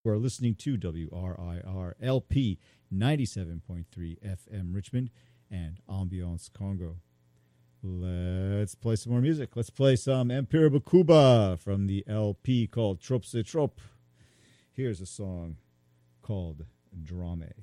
You are listening to WRIR LP 97.3 FM Richmond and Ambiance Congo. Let's play some more music. Let's play some Empire Bakuba from the LP called Trop C'est Trop. Here's a song called Drame.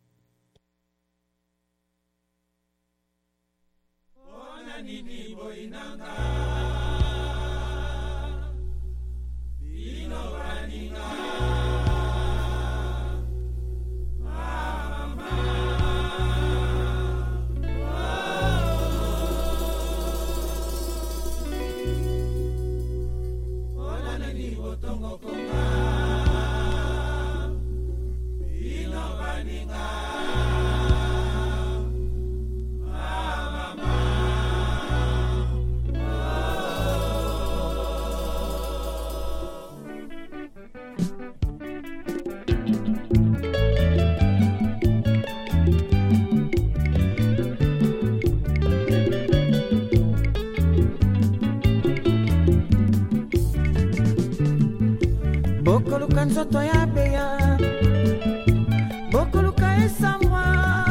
Nzoto ya beya bokoluka esamwa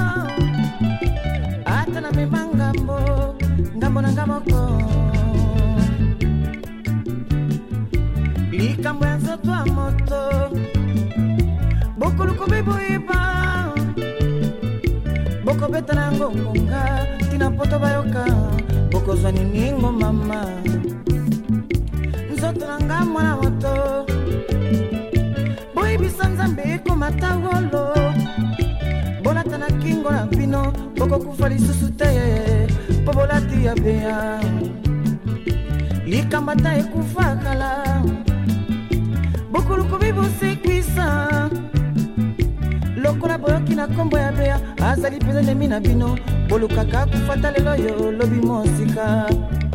ata na mema ngambo na ngamoko likambo ya nzoto ya moto bokoluka biboiba bokobeta na ngongonga tina poto bayoka bokozwa nini ngo mama nzoto na nga mwana moto Bisanzambe komatawolo bolata na kingo na pino boko kufa lisusu te pobolati ya bea likambata ekufa kala bokuluko bibusikwisa lokola boyoki na kombo ya bea azali peza nemi na bino bolukaka kufata lelo yo lobi mosika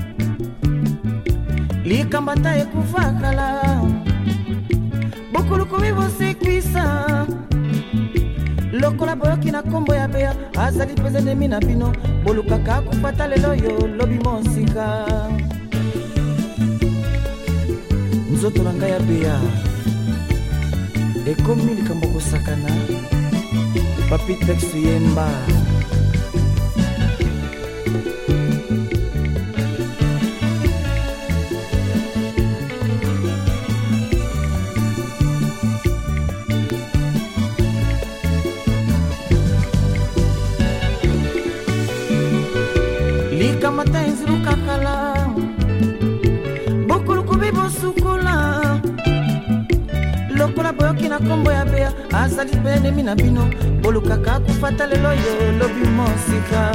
likambata ekufa kala bokuluko bibusikwisa lokola boyoki na kombo ya bea azali peza nemi na bino bolukaka kufata lelo yo lobi mosika nzoto na ngai ya bea ekomi likambo kosakana papi texte yemba likamata enziruka kala bokuluku bibosukula lokola boyoki na kombo ya bea azali mpe nemi na bino bolukaka kufata lelo yo lobi mosika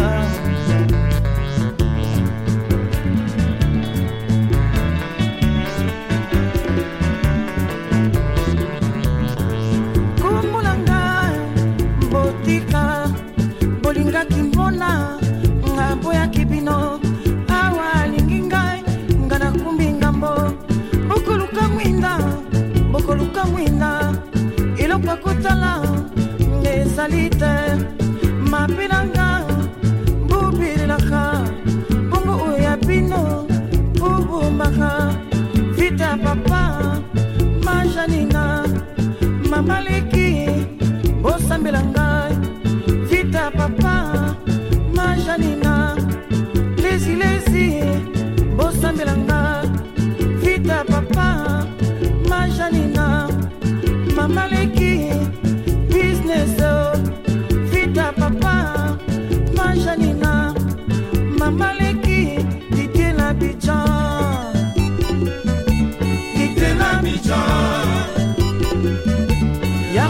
kumbulanga botika bolingaki mbona boya kibino awa lingingai ngana kumbi ngambo bokoluka mwinda ilokwa kutala ngesalite mapinanga bubilaka bongo uya bino bubumbaka vita papa majanina mamaleki bosambelanga vita papa Janina, lazy, bosambelanga, vita papa, ma Janina, mama leki, business, vita papa, ma Janina, mama leki, dite na bijan,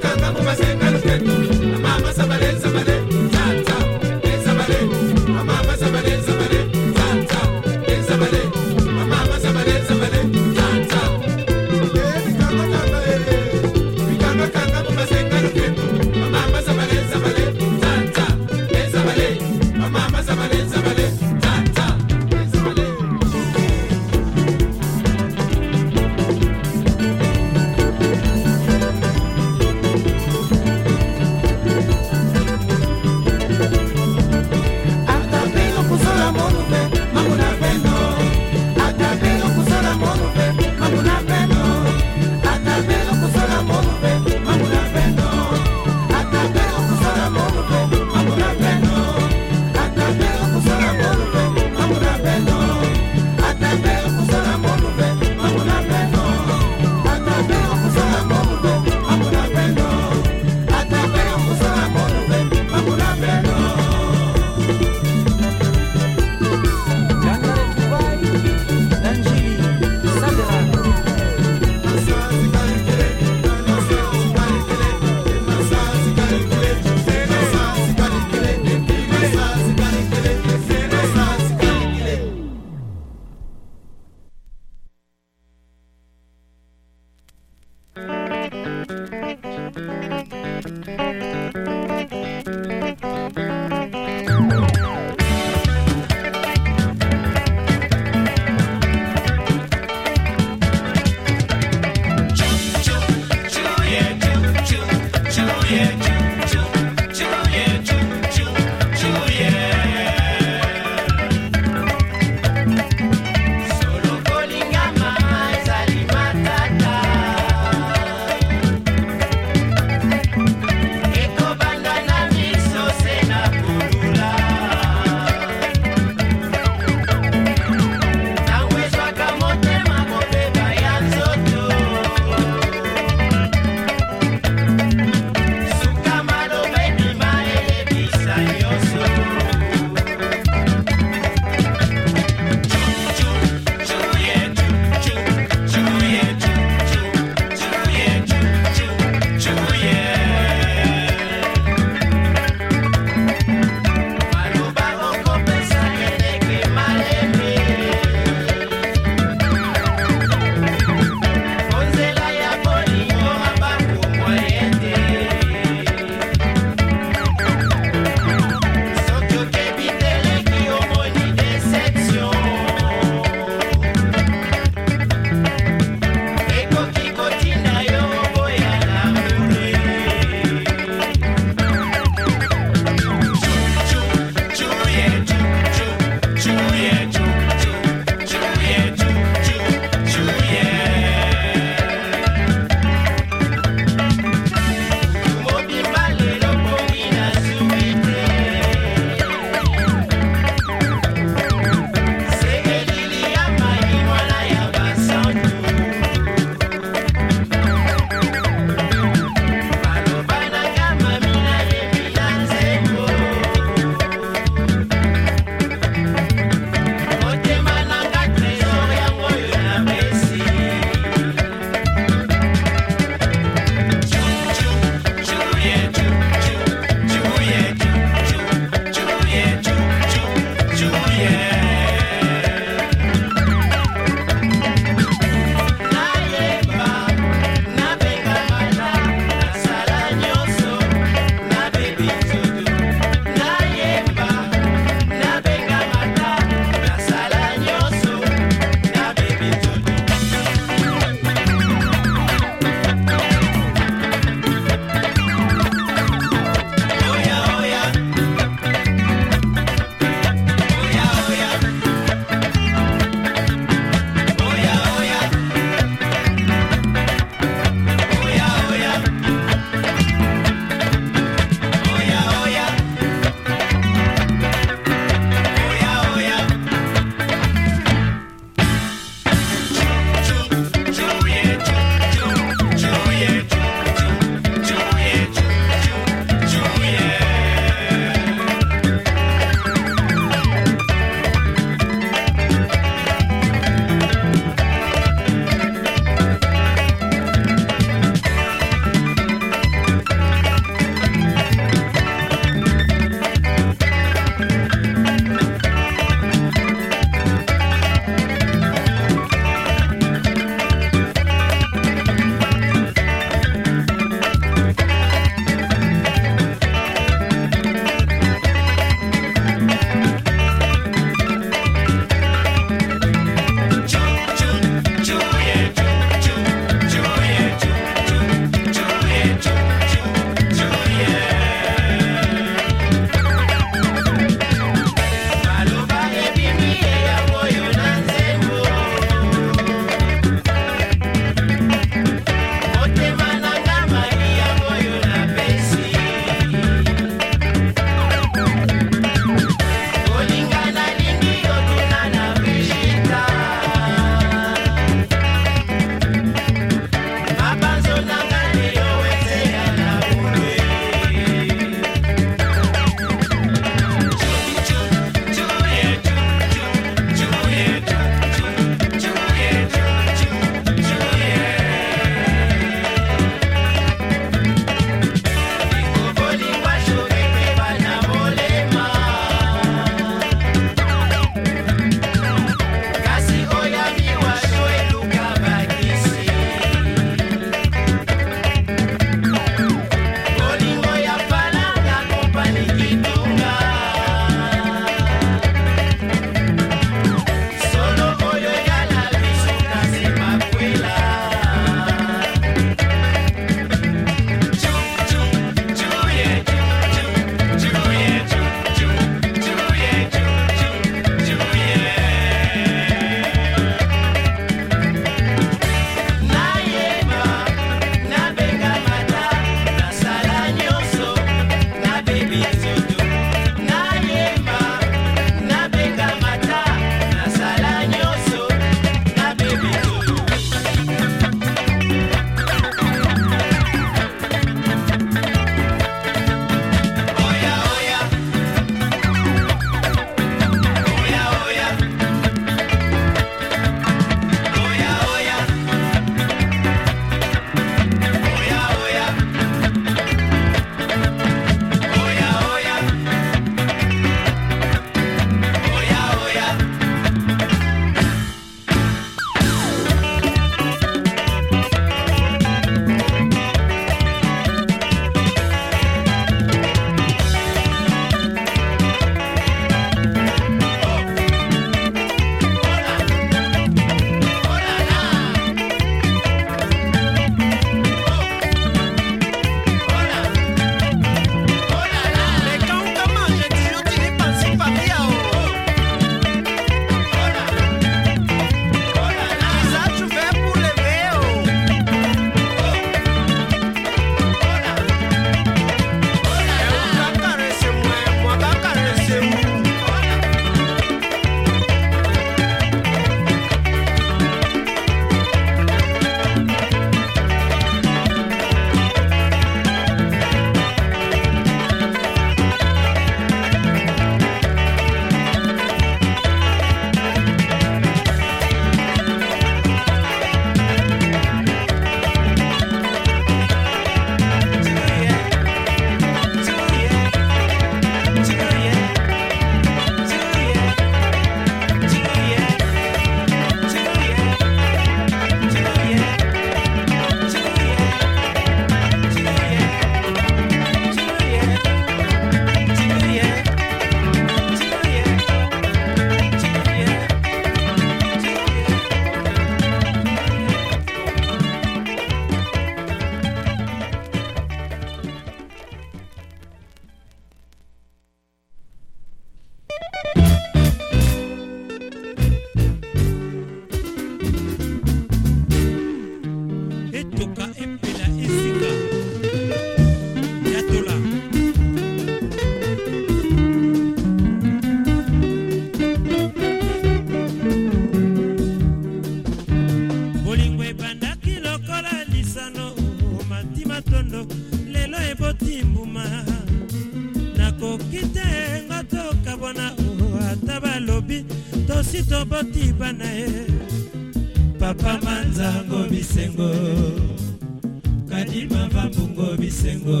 matondo lelo eboti mbuma nakoki te nga tokabwana ata balobi tosi toboti bana ye papa manzango bisengo kadima vambungo bisengo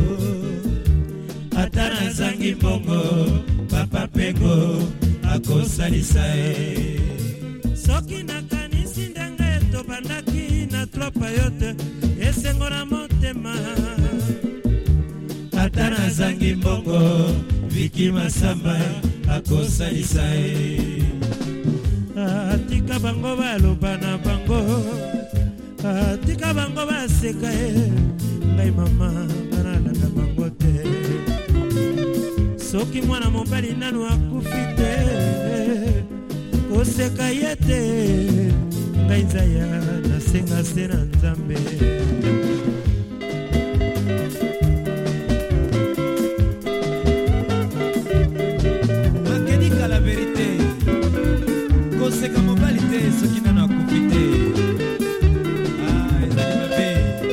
ata nazangi mbongo papa pengo akosalisa ye soki nakanisi ndenge tobandaki na tropa yote esengo na motema ata nazangi mbongo Viki Masamba akosalisa ye atika bango baloba na bango atika bango baseka ye ngai mama banalanda bango te soki mwana mobali nanu akufi te koseka ye te ngai nzaya nasenga se na Nzambe akenika la verite koseka mobali te soki nanu akufi te ezali mabe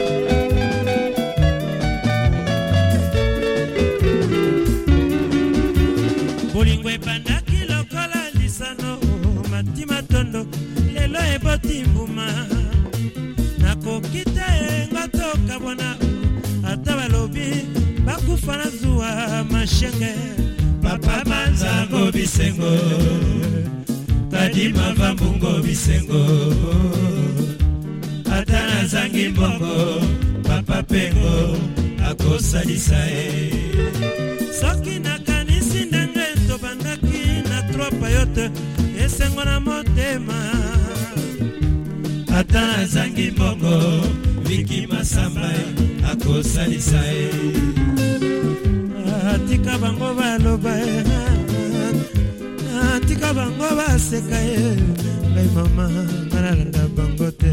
bolingo ebandaki lokola lisano matima tondo lelo eboti mbuma nakoki te nga tokabwana ata balobi bakufa na zuwa mashenge papa manzango bisengo kadima vambungo bisengo ata nazangi mbongo papa pengo akosalisa ye soki nakanisi ndenge tobandaki na tropa yote esengo na motema ata nazangi mbongo Viki Masamba akosalisa ye atika bango baloba atika bango baseka ye ngai mama banalanda bango te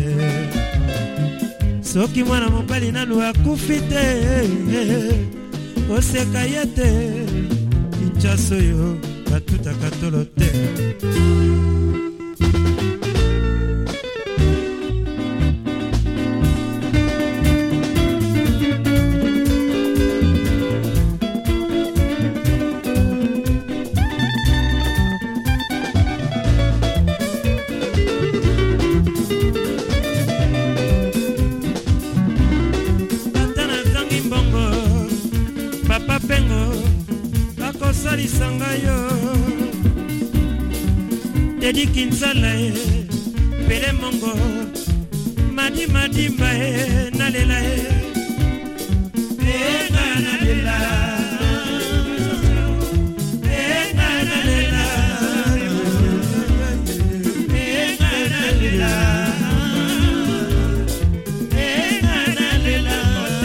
soki mwana mobali nanu akufi te koseka ye te Kinshasa oyo batutaka tolo te Sangayo Dedi Kinsala Pele Mongo Madi Madimba Nalela Ega Nalela Ega Nalela Ega Nalela Ega Nalela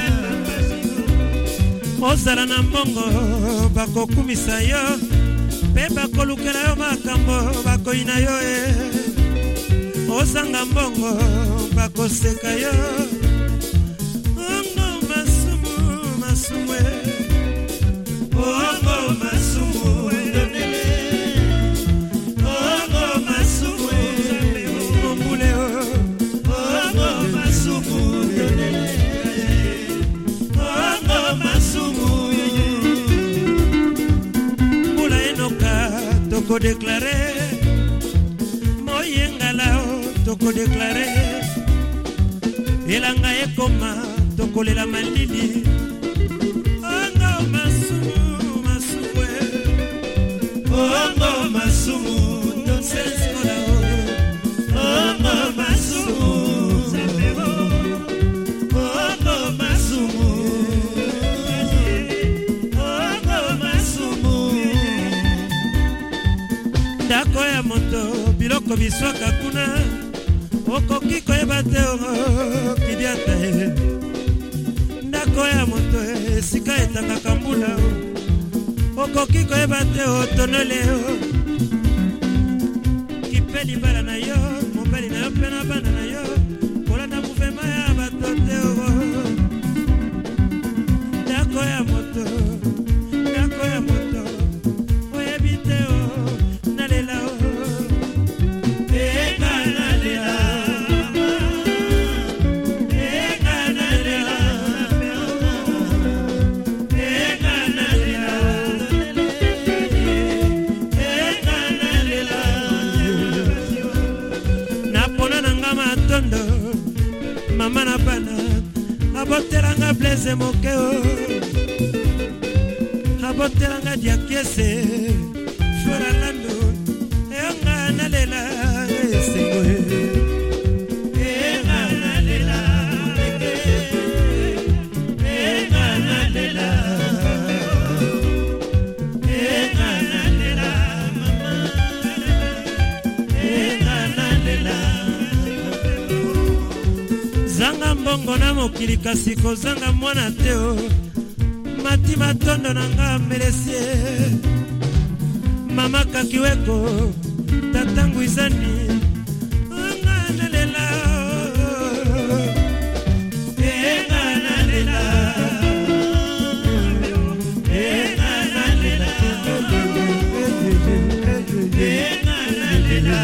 Ozala na mbongo bakokumisa yo pe bakolukela yo makambo bakoina yo osanga mbongo bakoseka yo ongo masumu masumwe ongo masumu donele ongo masumu ombule ongo masumu donele ongo masumu toko déclaré moyengala toko déclaré elanga ekoma toko lela malili ongo masumu masumwe ongo masumu donseskola ongo masumu zapero ongo masumu ongo masumu ndako ya moto biloko biswaka kuna okoki koyeba te kidiata ndako ya moto esika etangaka mbula okoki koyeba te otonole kipeli bala na yo mobali na yo mpe na bana na yo kolanda muvema ya bato te ndako ya moto oyebi te nalela matondo mama na bana abotelanga Blaise Mokeo abotelanga diakese Flora Lando eyonga nalela esengo eyonga nalela eyonga nalela eyonga nalela mama eyonga nalela zanga mbongo na mokili kasi kozanga mwana teo mati matondo nanga meresie mama kakiweko tatangu izani anga nalela anga nalela anga nalela anga nalela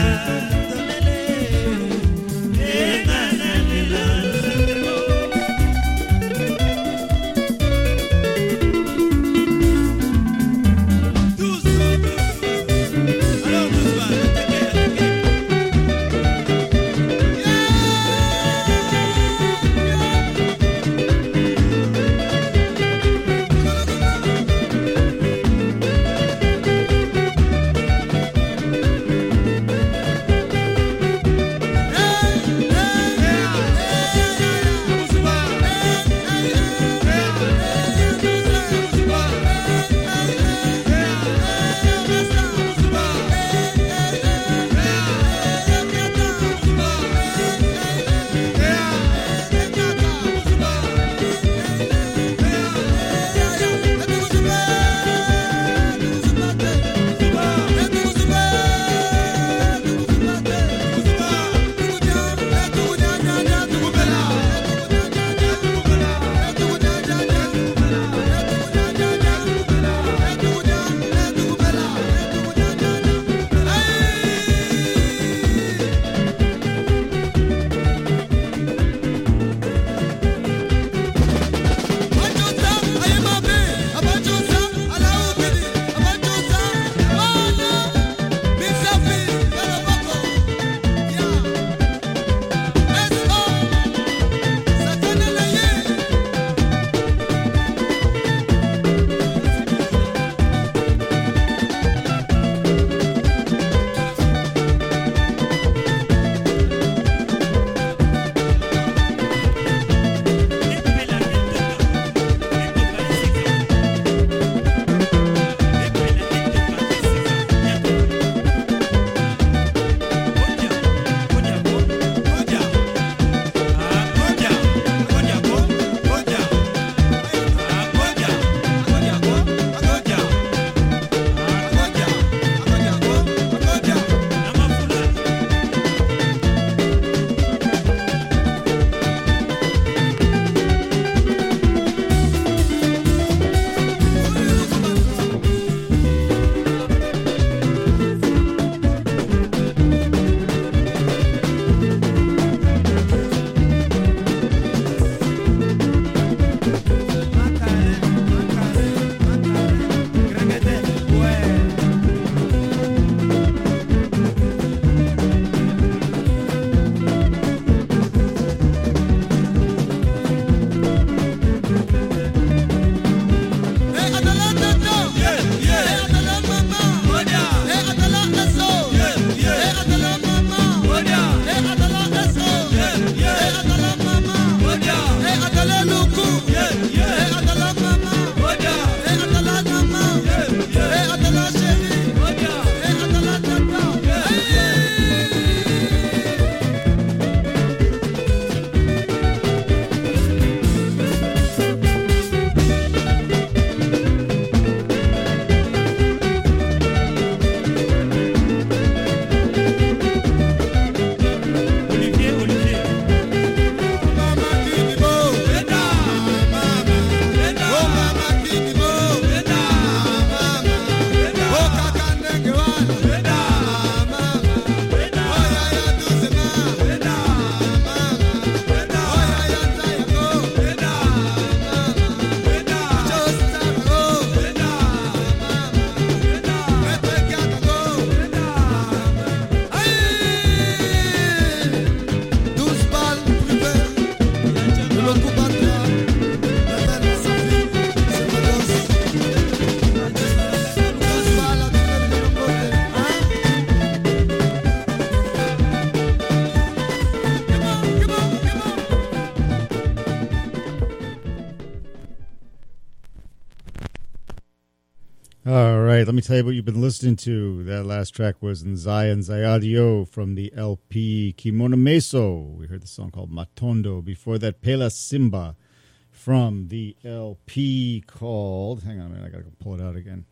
All right, let me tell you what you've been listening to. That last track was Nzaya Nzayadio from the LP Kimono Meso. We heard the song called Matondo. Before that, Pela Simba from the LP called... Hang on a minute, I got to pull it out again.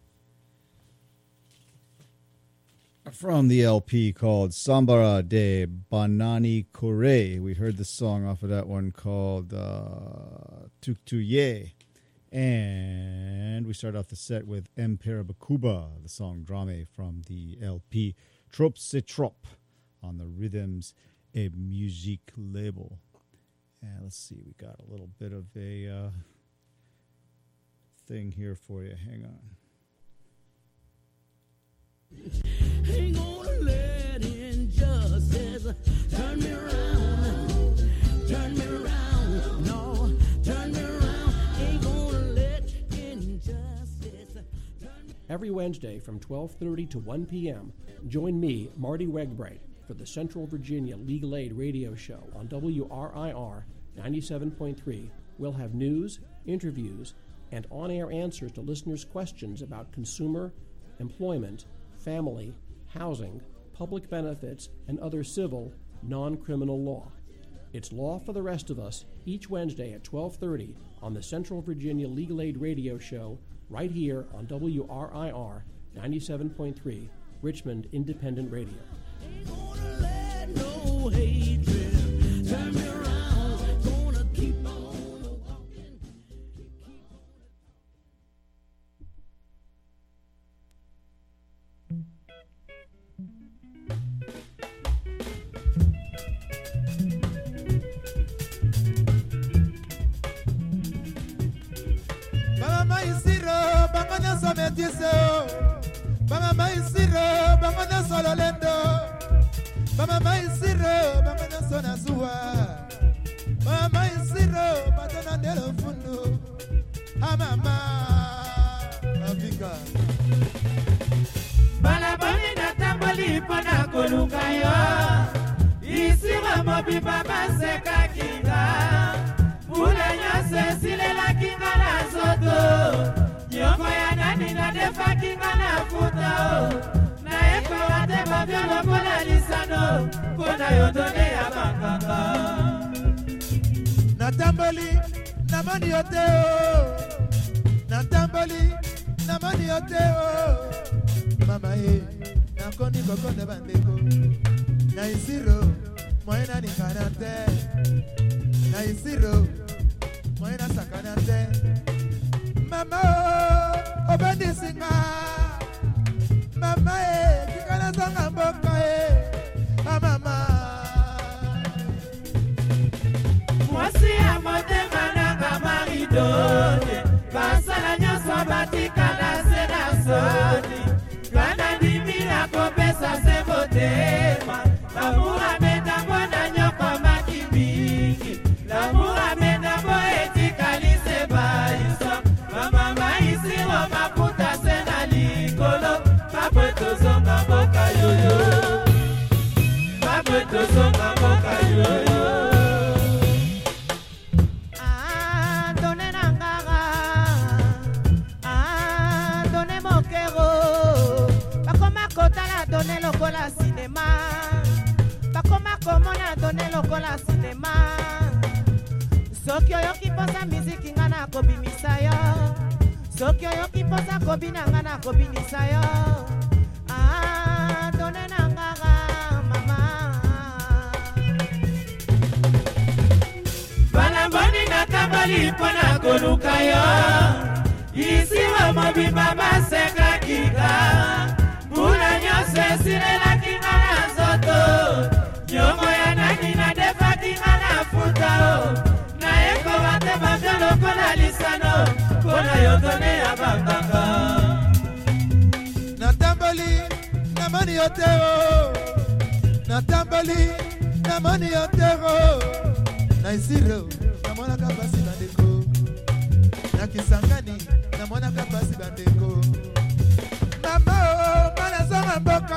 From the LP called Sambara de Banani Kore. We heard the song off of that one called Tuktuye. And we start off the set with M. Parabakuba, the song Drame from the LP Trop C'est Trop on the Rhythms et Musique label. And let's see, we got a little bit of a thing here for you. Hang on. Ain't gonna let injustice turn me around, no, turn me around. Ain't gonna let injustice turn me. Every Wednesday from 12:30 to 1 p.m., join me, Marty Wegbright, for the Central Virginia Legal Aid radio show on WRIR 97.3. We'll have news, interviews, and on-air answers to listeners' questions about consumer, employment, family, housing, public benefits, and other civil, non-criminal law. It's Law for the Rest of Us each Wednesday at 12:30 on the Central Virginia Legal Aid radio show right here on WRIR 97.3, Richmond Independent Radio. Ain't gonna let no hatred turn me around. Gonna keep on walking. Baba maisiro bangana sometiso. Baba maisiro bangana sololendo. Baba maisiro bangana sona suwa. Baba maisiro batana ndelo fundu. Mama Afrika. Balaboni na tamboli pona koluka yo. Isira mobi baba seka kinga. Mula nyose silela kinga na soto. Nyongo ya nani na defa kinga na futa. Na eko wate babiolo kola lisano. Kona yodone ya banganga. Natamboli na mani yoteo. Natamboli na mani yoteo. Mama nakoni kokonde bandeko. Na isiro moena ni karate. Na isiro moena sakanate. Mama obendi singa. Mama kikana sanga mboka mama. Mwasi ya motema nanga maridone. Basala nyoso batikana sena soni. Kana dimina kopesa se motema. Lamura menda mwana nyoko makibiki. Lamura menda boeti kalise baiso. Mama maisi wa maputa sena likolo. Mapweto zonga boka yoyo. Mapweto zonga boka yoyo. Donne lokola cinéma, bakoma komona donne lokola cinéma. Soki oyo kiposa miziki ngana kobimisa yo, soki oyo kiposa kobina ngana kobinisa yo. Donne nangara mama. Balamboni na kabali pona koluka yo, isi wa mobimba baseka kika. Mula nyose silela kinga na zoto. Nyongo ya nani na defa kinga na futa. Na eko wate babiolo kola lisano. Kona yodone ya banganga. Natamboli na mani yoteo. Natamboli na mani yoteo. Na isiro na mwana kapasi bandeko. Na kisangani na mwana kapasi bandeko. Mama mana zonga mboka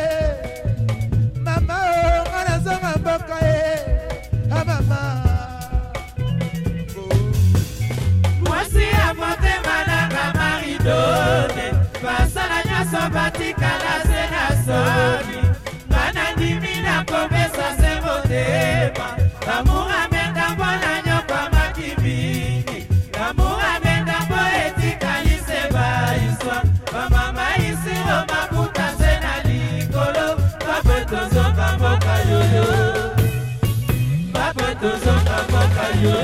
Mama mana zonga mboka mama. Mwasi ya motema nanga maridone. tozonga mboka yo.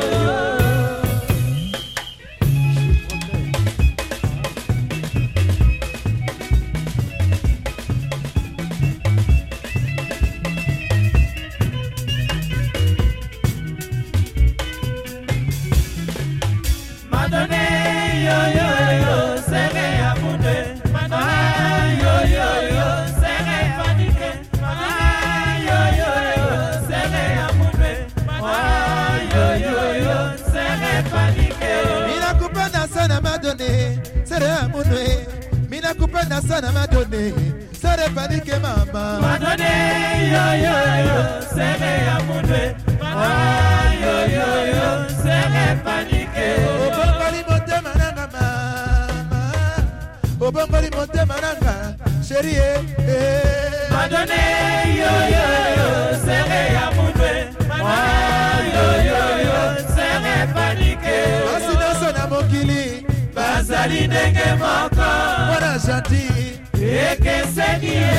Madone yo yo yo sere ya munde. Madone yo yo yo sere panike. Madone yo yo yo sere ya munde. Madone yo yo yo sere panike. Mina kupenda sana Madone, sere ya munde. Mina kupenda sana Madone, sere panike mama. Madone yo yo yo sere ya munde. Madone yo yo yo sere panike. Obongoli motema nanga mama, obongoli motema nanga chérie. Madone yo yo yo sere ya munde. Madone yo yo yo sere panike. Basi nyonso na mokili Bazali ndenge moko mwana gentil. ekeseni ye.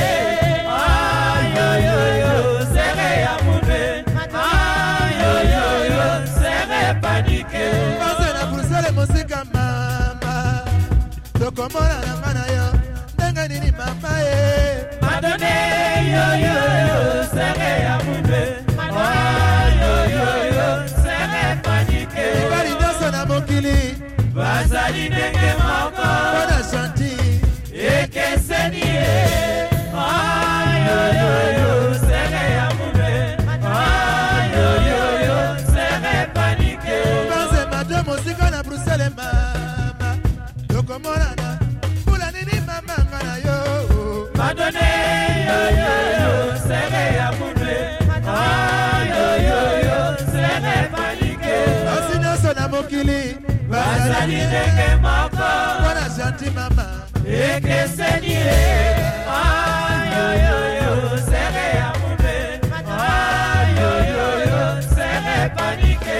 Yo yo yo sere ya munde. Yo yo yo sere panike. Basi na Bruxelles mosika mama, tokomona na ngana yo ndenge nini mama ye. Madone yo yo yo sere ya munde. Yo yo yo sere panike. Ibali nyonso na mokili Bazali ndenge moko mwana gentil. ekeseni ye. Yo yo yo sere ya munde. Yo yo yo sere panike. Basi mado mosika na Bruxelles mama, tokomona na mbula nini mama ngana yo. Madone yo yo yo sere ya munde. Yo yo yo sere panike. Basi nyonso na mokili Bazali ndenge moko mwana gentil mama. ekeseni ye. Yo yo yo sere ya munde. Yo yo yo sere panike.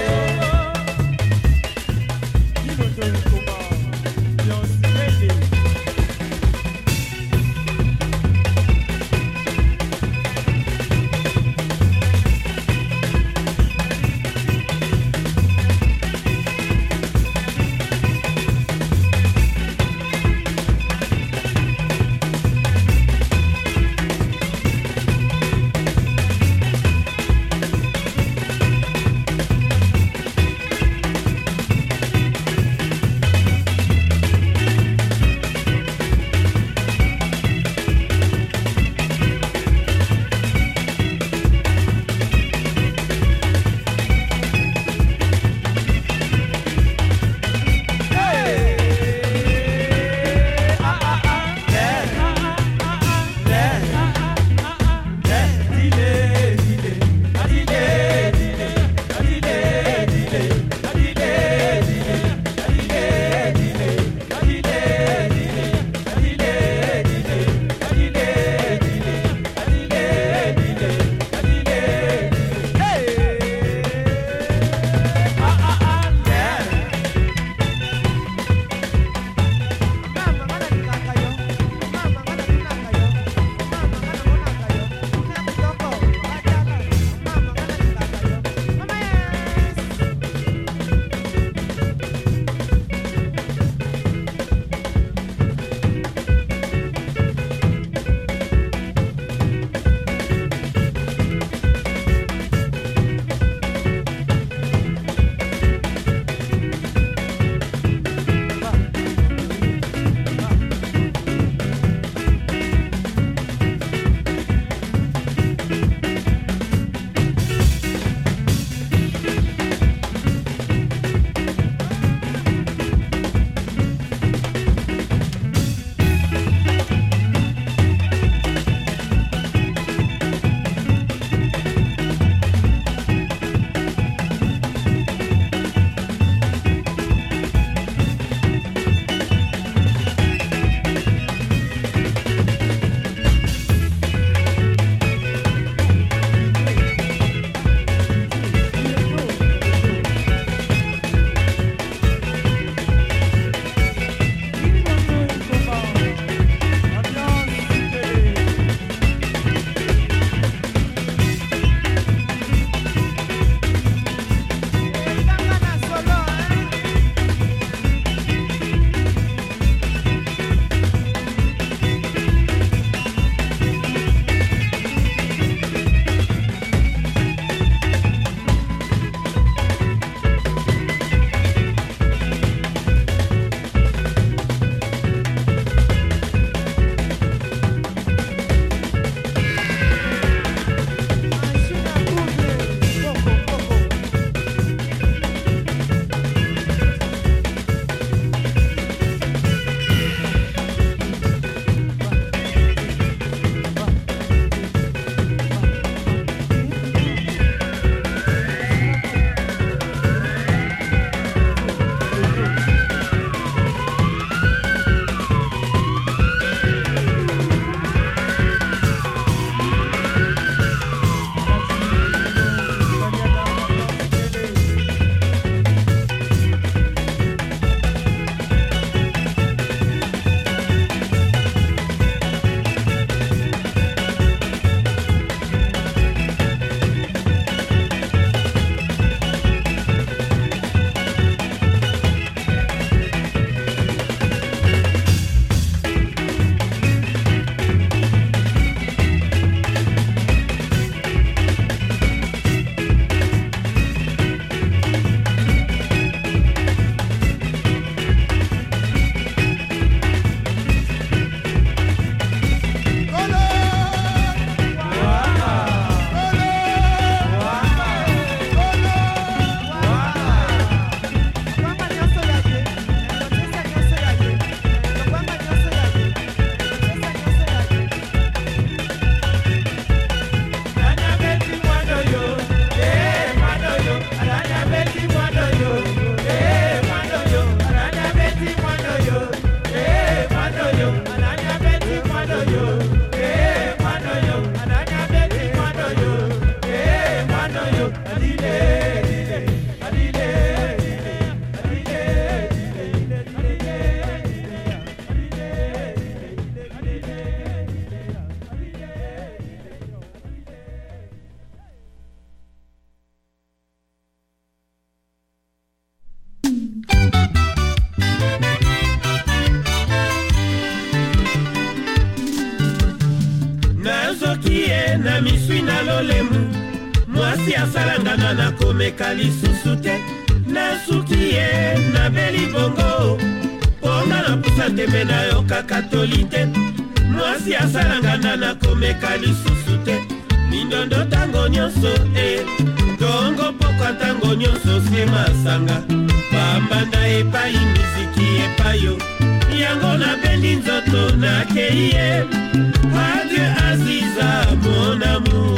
Na miswi na lolemu mwasi asalangana na komeka lisusu te nasuki ye na beli bongo ponga na pusa tembe na yo kakatoli te mwasi asalangana na komeka lisusu te mindondo tango nyonso tongo pokwa tango nyonso se masanga pambanda epai miziki epayo yango na bendi nzoto na kei ye Adieu Aziza mon amour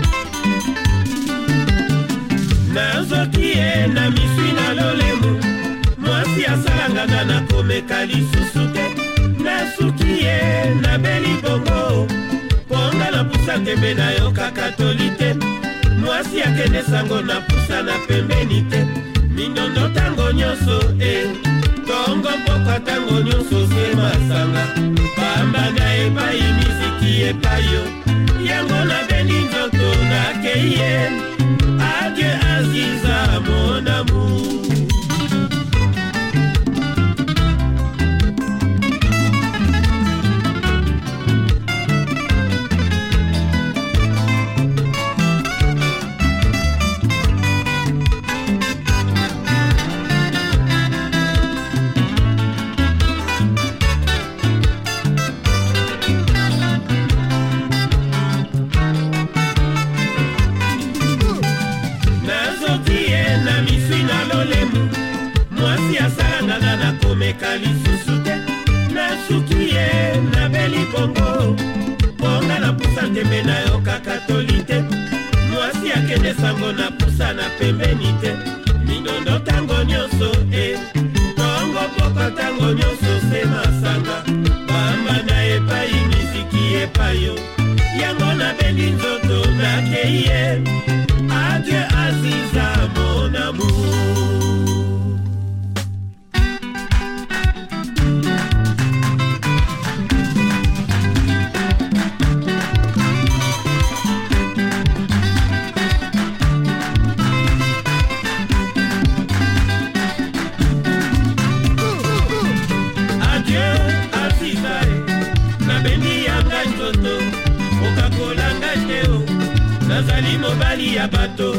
nazoki ye na miswi na lolemu mwasi asalangana na komeka lisusu te nasuki ye na beli bongo ponga na pusa tembe na yo kakatoli te mwasi akende sango na pusa na pembeni te mindondo tango nyonso tongo pokwa tango nyonso se masanga pamba na epai miziki epayo yango na bendi nzoto na kei ye Adieu Aziza mon amour komeka lisusu te nasuki ye na beli bongo ponga na pusa tembe na yo kakatoli te mwasi akende sango na pusa na pembeni te mindondo tango nyonso tongo poko tango nyonso se masanga pamba na epai miziki epayo yango na bendi nzoto na kei ye Adieu Aziza mon amour nazali mobali ya bato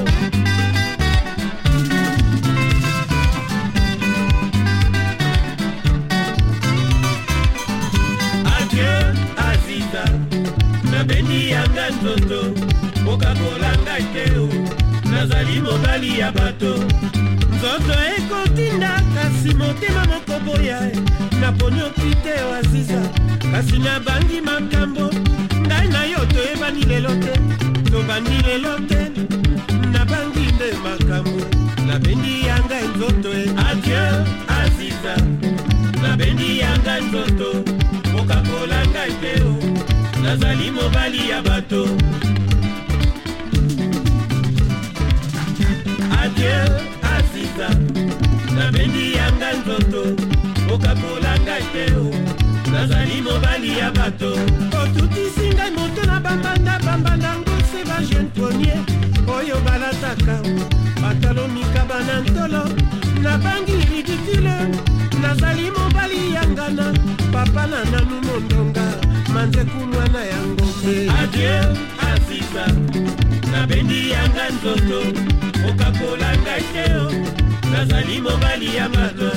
Adieu Aziza nabendi yanga nzoto okakola ngai te nazali mobali ya bato nzoto ekotinda kasi motema moko boya naponi okite Aziza kasi nabangi makambo ngai na yo toyebani lelo te tobandi lelo te nabangi nde makambo nabendi yanga nzoto Adieu Aziza nabendi yanga nzoto okakola ngai te nazali mobali ya bato Adieu Aziza nabendi yanga nzoto okakola ngai te nazali mobali ya bato otutisi ngai moto na bambanda ngose ba jeune premier oyo balataka batalo mikaba na ntolo nabangi ridicule nazali mobali ya ngana papa na nanu mondonga manzeku mwana ya ngombe Adieu Aziza nabendi yanga nzoto okakola ngai te nazali mobali ya bato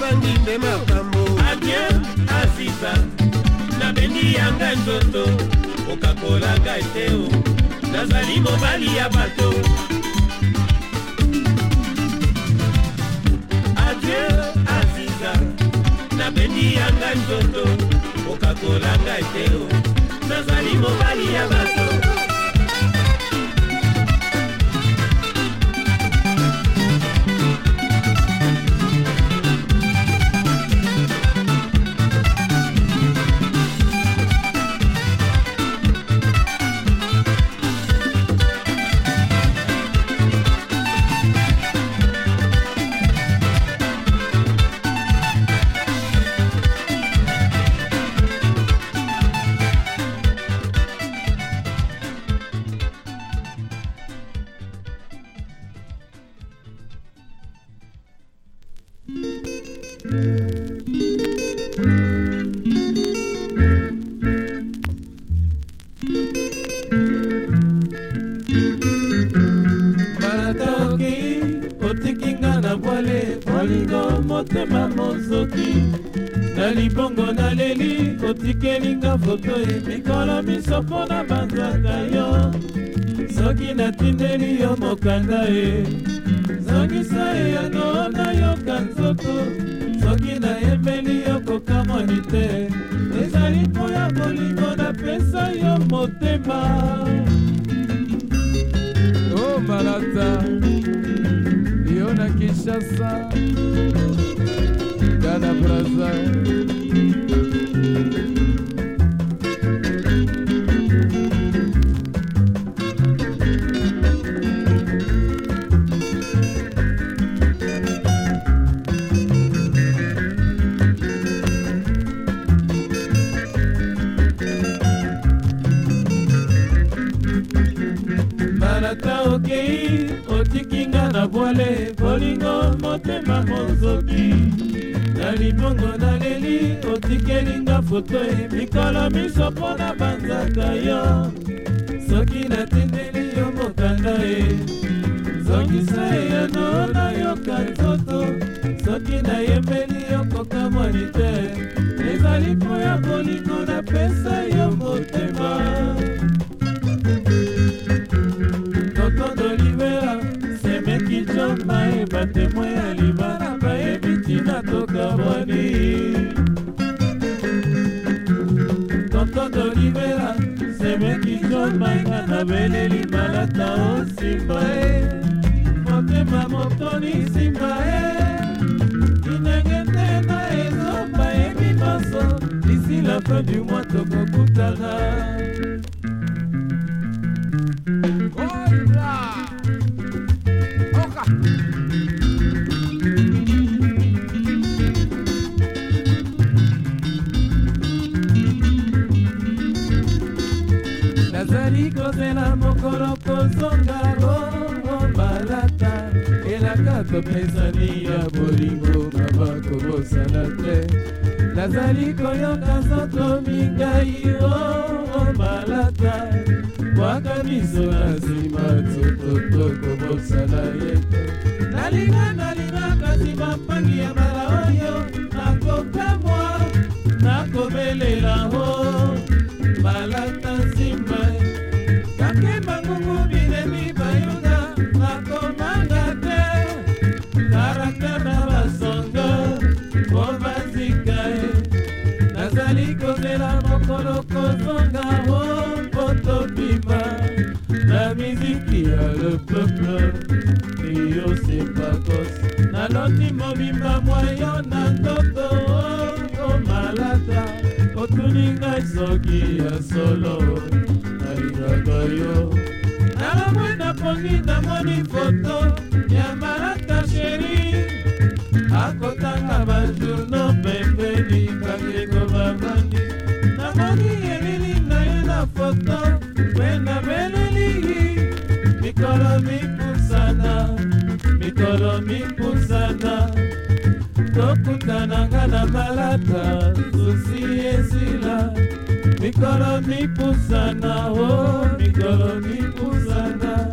tobangi nde makambo. Adieu Aziza, nabendi yanga nzoto, okakola ngai te o, nazali mobali ya bato. Adieu Aziza, nabendi yanga nzoto, okakola ngai te o, nazali mobali ya bato. Motema mozoki na libongo na leli otikelinga foto e mikolo miso mpona banzaka yo soki natindeli yo mokanda e zongisa e yango nayoka nzoto soki nayembeli yo kokamwani te ezali mpo ya bolingo napesa yo motema o malata yo na Kinshasa Ghana Brazza Malata okei otikinga na bwale bolingo motema mozoki na libongo na leli otikelinga foto e mikolo miso mpona banzaka yo soki natindeli yo mokanda e zongisa e yano nayoka nzoto soki nayembeli yo kokamwani te ezali mpo ya bolingo napesa yo motema Toto Libera semeki jomba e batemoin ya libana bayebi tina tokabwani Toto Libera semeki jomba inga na beleli malata o simba e motema motoni simba e inengete na ezomba e mimaso d'ici la fin du mois tokokutana Nazali kozela mokolo kozonga o balata elaka topesani ya bolingo mama kobosana te nazali koyoka nzoto mingai o balata waka miso na nsima tsototo kobosana ye te nalinga kasi bampangi ya mala oyo nakokamwa nakobelela o balata nsimba kakemba ngungu bilemi bayuda nakomanga te karakter na basonga po bazika e nazali kozela mokolo kozonga o po tobima na miziki ya le peuple iyo sepakos naloti mobimba mwayo na ndoto o malata otuni ngai soki ya solo nalingaka yo nalomwe napongi namoni foto ya malata sheri akotanga bajourno pembeni kakeko bavandi namoni elili na ye na foto mpe na beleli mikolo mipusana tokutananga na malata susi esila mikolo mipusana o mikolo mipusana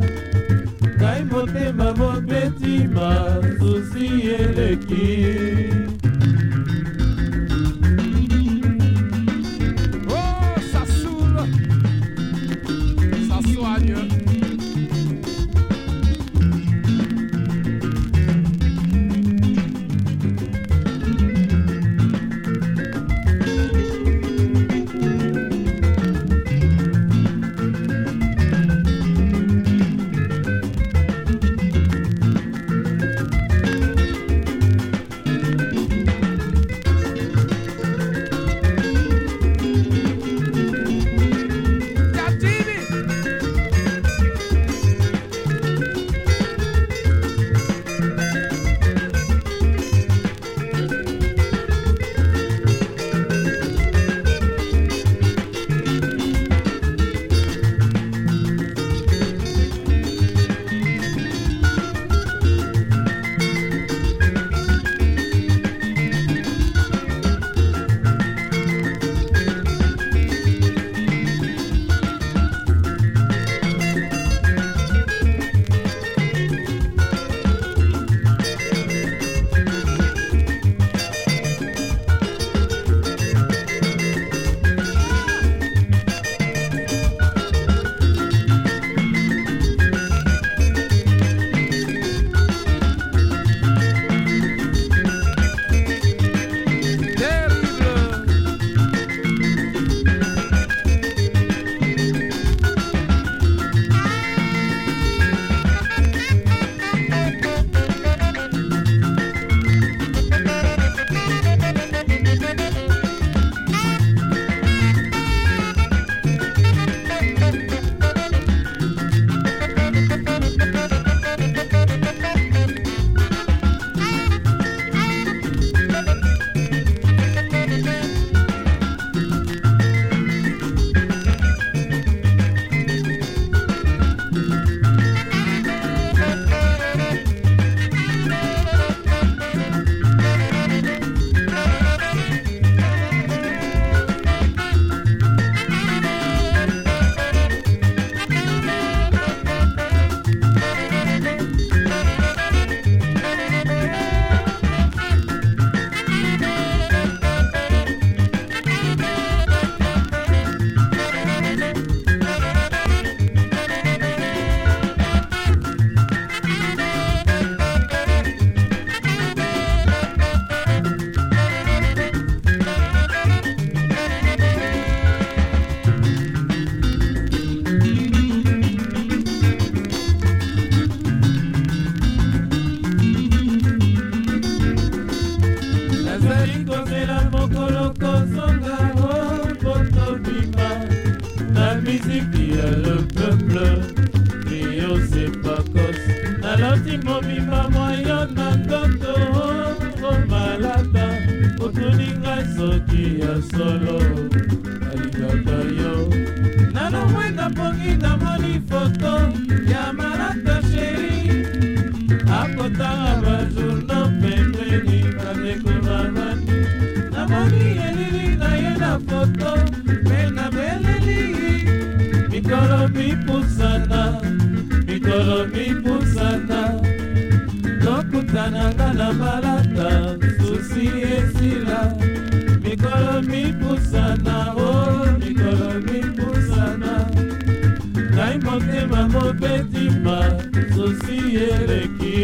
kai motema mobetima susi eleki ya le peuple Rio sepakos naloti mobimba mwayo na ndoto malata otuninga soki ya solo alingaka yo nanomwenda pongi namoni foto ya malata sheri akotanga bajourno pembeni badekoramani namoni elili na ye na foto me na beleli mikolo mipusana tokutananga na malata susi esila mikolo mipusana mikolo mipusana ngai motema mobetima susi eleki.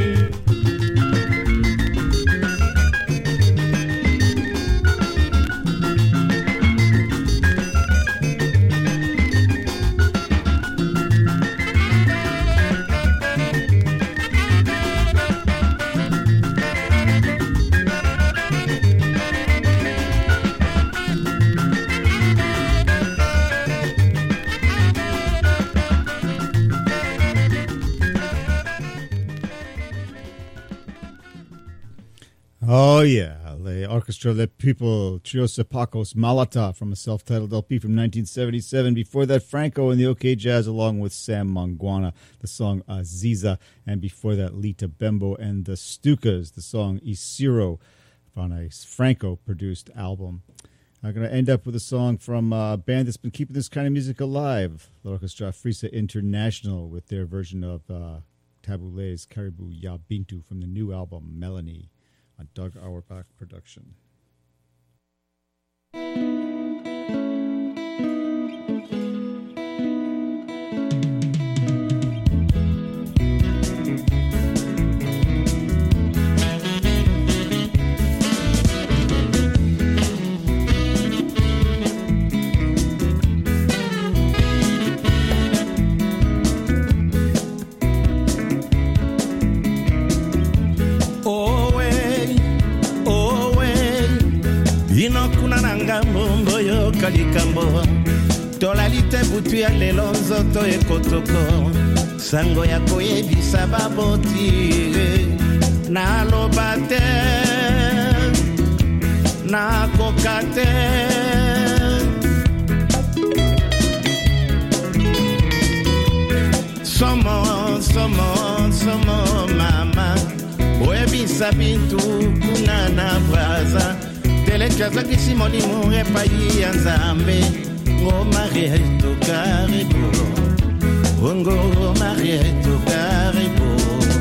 Oh, yeah. The orchestra, the people, Trio Sepakos, Malata from a self-titled LP from 1977. Before that, Franco and the OK Jazz along with Sam Mangwana, the song Aziza. And before that, Lita Bembo and the Stukas, the song Isiro on a Franco-produced album. I'm going to end up with a song from a band that's been keeping this kind of music alive, the orchestra Frisa International, with their version of Tabule's Caribou Ya Bintu from the new album Melanie. A Doug Auerbach production. Mboyo kalikambo tolali te butu ya lelo nzoto ekotoko sango ya koyebisa baboti naloba te nakoka te somo mama oyebisa bintu kuna na braza telekazakisi molimo epai ya nzambe ngo marieto karibo ngo marieto karibo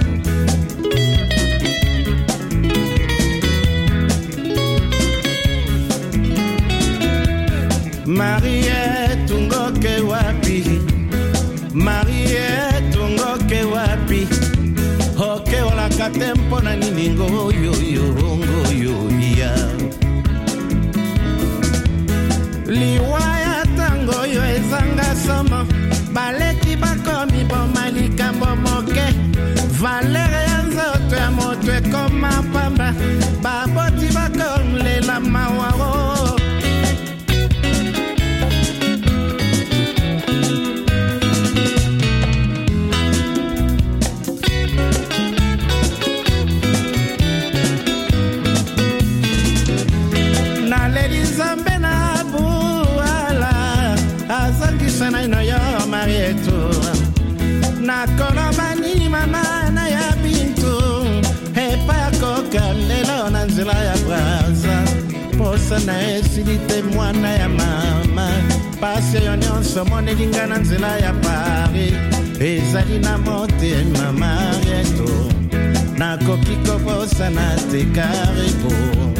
marieto ngoke wapi hoke olaka tempo na nini ngoyo ya liwaya tango yo ezanga somo baleki bakomi boma likambo moke valere ya nzoto ya moto ekoma pamba baboti bakolela mawaro na yo marieto na kolobani mama na ya bintu epa koka lelo na nzela ya braza posa na esilite mwana ya mama pasi yo nyonso monelinga na nzela ya Paris ezali na motema marieto nakoki koposa na te karibo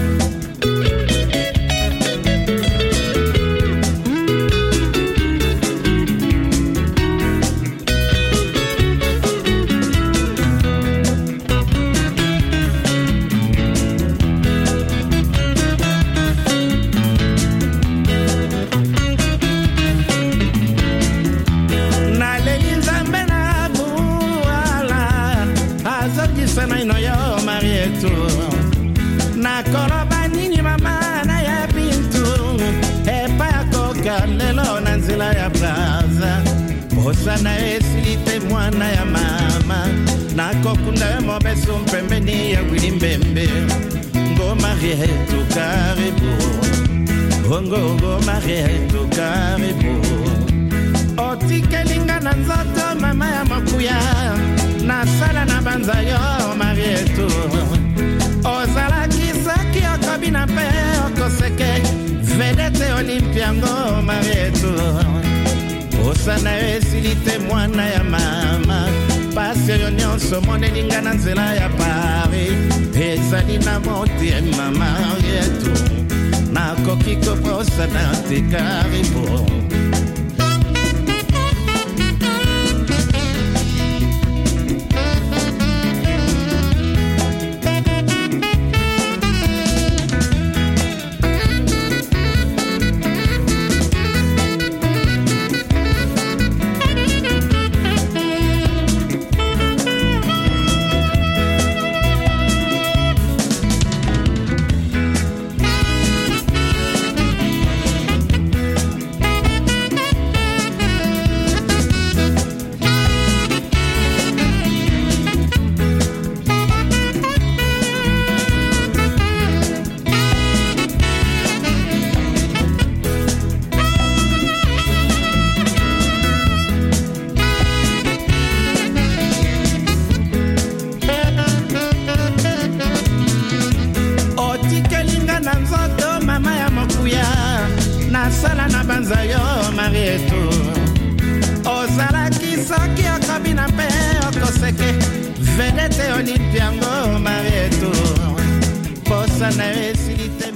na kolobani ni mama na ya bintu epa koka lelo na nzela ya braza osana esilite mwana ya mama nakokunda mobeso mpembeni ya Wilimbembe ngo Marietu karibu ngo Marietu karibu otikelinga na nzoto mama ya makuya na sala na banza yo Marietu ozala kisaki okobina pe okoseke vedete Olympia ngo Marietu osana esilite mwana ya mama pasi yo nyonso monelinga na nzela ya Paris ezali na motema Marietu nakoki koposana te karibu sala na banza yo Marietu ozala kisaki okobina pe okoseke vedete Olympia ngo Marietu posa na esilite